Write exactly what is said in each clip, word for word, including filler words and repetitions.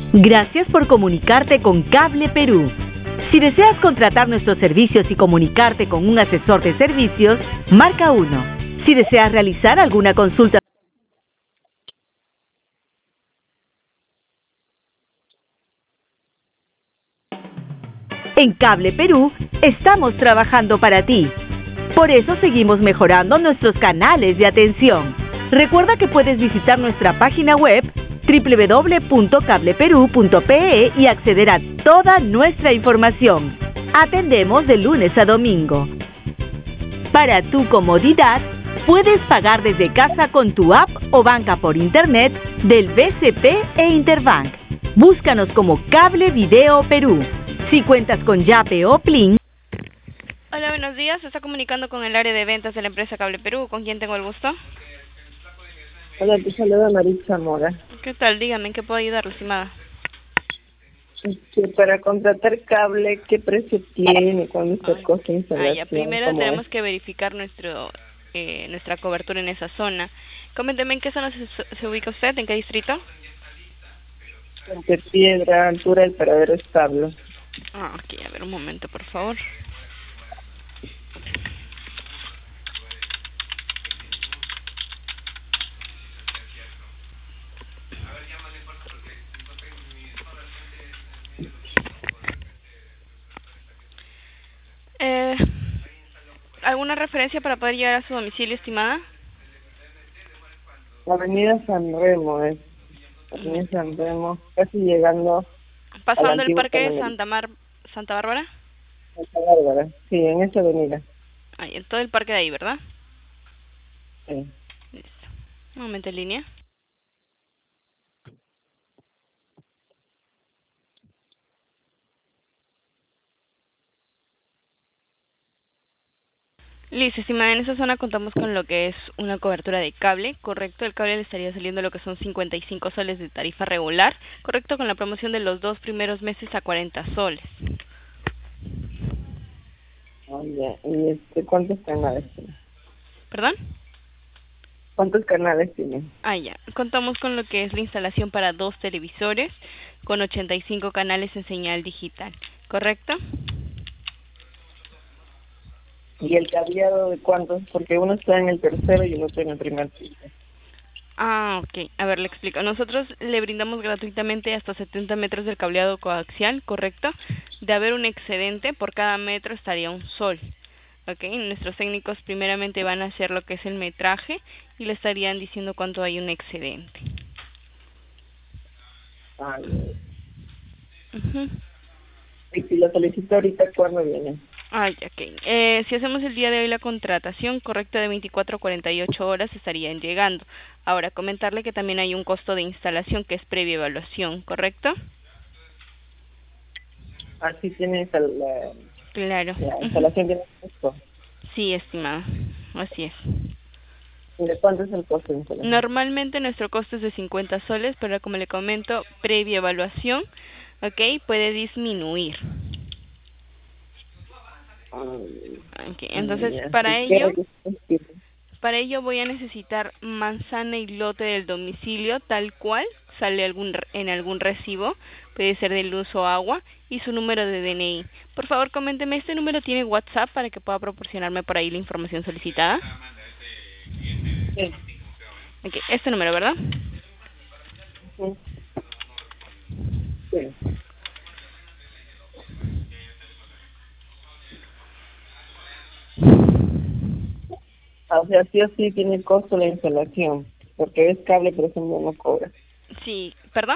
Gracias por comunicarte con Cable Perú. Si deseas contratar nuestros servicios y comunicarte con un asesor de servicios, marca uno. Si deseas realizar alguna consulta en Cable Perú, estamos trabajando para ti. Por eso seguimos mejorando nuestros canales de atención. Recuerda que puedes visitar nuestra página web doble u doble u doble u punto cable perú punto pe e y acceder a toda nuestra información. Atendemos de lunes a domingo. Para tu comodidad, puedes pagar desde casa con tu app o banca por internet del B C P e Interbank. Búscanos como Cable Video Perú. Si cuentas con Yape o Plin. Hola, buenos días. Se está comunicando con el área de ventas de la empresa Cable Perú. ¿Con quién tengo el gusto? Hola, te saluda Maritza Mora. ¿Qué tal? Dígame, ¿en qué puedo ayudarle, estimada? Este, para contratar cable, ¿qué precio tiene? ¿Cuándo es el costo de instalación? Ah, ya, primero ¿Cómo tenemos es? que verificar nuestro eh, nuestra cobertura en esa zona. Coménteme, ¿en qué zona se, se ubica usted? ¿En qué distrito? Entre Piedra, altura del paradero establo. Ah, ok, a ver, un momento, por favor. Eh, ¿Alguna referencia para poder llegar a su domicilio, estimada? Avenida San Remo, es. Avenida San Remo, casi llegando Pasando el antiguo parque de Panamericano. Santa Mar Santa Bárbara. Santa Bárbara, sí, en esa avenida. Ahí, en todo el parque de ahí, ¿verdad? Sí. Listo. Un momento en línea. Listo, estimada, en esa zona contamos con lo que es una cobertura de cable, correcto. El cable le estaría saliendo lo que son cincuenta y cinco soles de tarifa regular, correcto, con la promoción de los dos primeros meses a cuarenta soles. Oye, ¿y este, cuántos canales tiene? ¿Perdón? ¿Cuántos canales tiene? Ah, ya. Contamos con lo que es la instalación para dos televisores con ochenta y cinco canales en señal digital, ¿correcto? ¿Y el cableado de cuántos? Porque uno está en el tercero y el otro en el primer piso. Ah, ok. A ver, le explico. Nosotros le brindamos gratuitamente hasta setenta metros del cableado coaxial, ¿correcto? De haber un excedente, por cada metro estaría un sol. Ok, nuestros técnicos primeramente van a hacer lo que es el metraje y le estarían diciendo cuánto hay un excedente. Ay, Uh-huh. y si lo solicito ahorita, ¿cuándo viene? Ay, ok. Eh, si hacemos el día de hoy la contratación correcta de veinticuatro a cuarenta y ocho horas estarían llegando. Ahora, comentarle que también hay un costo de instalación que es previa evaluación, ¿correcto? Así tiene esa- la, Claro. la Uh-huh. instalación de costo. Sí, estimado. Así es. ¿Y de cuánto es el costo de instalación? Normalmente nuestro costo es de cincuenta soles, pero como le comento, previa evaluación, ok, puede disminuir. Okay, entonces, Ya. para ¿Y qué ello, requisitos tiene? para ello voy a necesitar manzana y lote del domicilio, tal cual sale algún en algún recibo, puede ser de luz o agua, y su número de D N I. Por favor, coménteme, ¿este número tiene WhatsApp para que pueda proporcionarme por ahí la información solicitada? Sí. Ok, este número, ¿verdad? Sí. Sí. O sea, sí o sí tiene costo la instalación, porque es cable, pero eso no cobra. Sí, ¿perdón?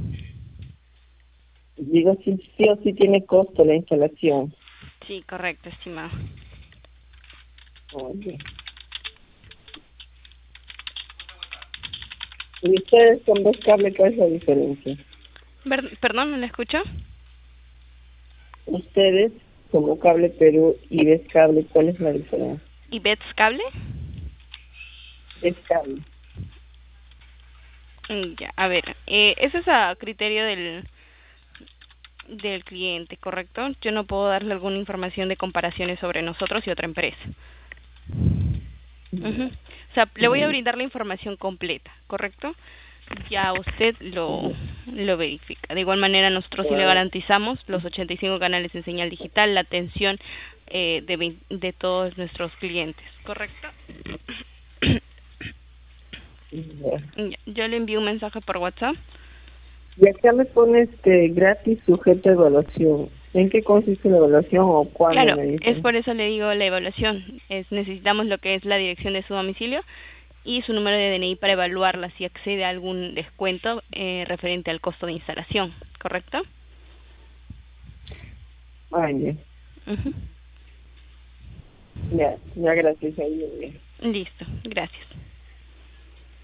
Digo, sí, sí o sí tiene costo la instalación. Sí, correcto, estimado. Oye. ¿Y ustedes con dos cables cuál es la diferencia? Ver- ¿Perdón, no la escucho? Ustedes, como Cable Perú y Ves Cable, ¿cuál es la diferencia? ¿Y Bets Cable? Ves Cable. Mm, Ya, a ver, eh, eso es a criterio del del cliente, ¿correcto? Yo no puedo darle alguna información de comparaciones sobre nosotros y otra empresa. Uh-huh. O sea, le voy a brindar la información completa, ¿correcto? Ya usted lo lo verifica. De igual manera, nosotros sí le garantizamos los ochenta y cinco canales en señal digital, la atención eh, de, vein- de todos nuestros clientes, ¿correcto? Ya. Ya, yo le envío un mensaje por WhatsApp. Y acá me pone este gratis sujeto a evaluación. ¿En qué consiste la evaluación o cuándo Claro, me es dicen? por eso le digo la evaluación. Es, necesitamos lo que es la dirección de su domicilio y su número de D N I para evaluarla si accede a algún descuento eh, referente al costo de instalación, ¿correcto? Ay, Ujú. ya, ya, ya, gracias. Ahí, ya. Listo, gracias.